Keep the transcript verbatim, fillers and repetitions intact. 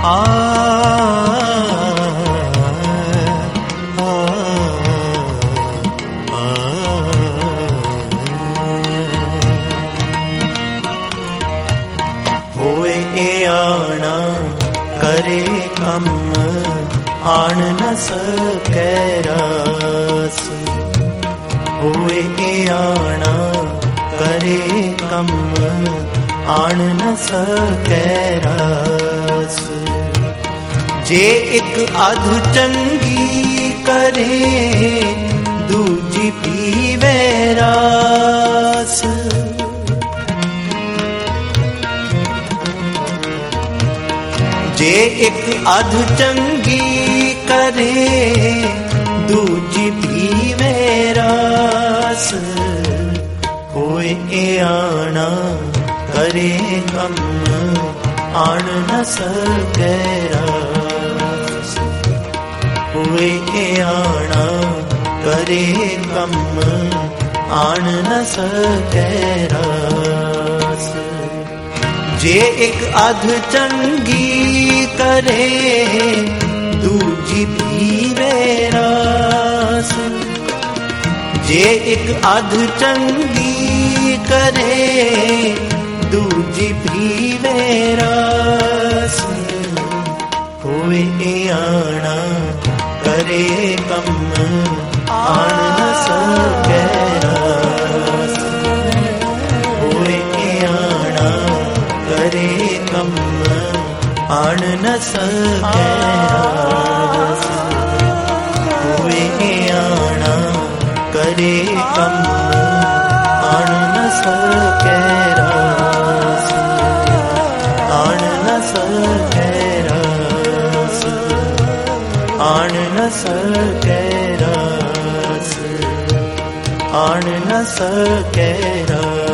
आ होए आना करे कम आन न सकै रास होए आना करे कम आन न सकै रास जे एक अध चंगी करे दूजी पीवे रास जे एक अध चंगी करे दूजी पीवे रास होए आना करे कम आन न सकै रास होए आना करे कम आन न सकै रास जे एक अध चंगी करे दूजी पीवे रास जे एक अध चंगी करे दूजी पीवे रास होए आना करे कम आन न सकै रास होए आना करे कम आन न सकै रास होए आना करे कम आन न सकै रास आन न सकै रास आन न सकै रास आन न सकै रास।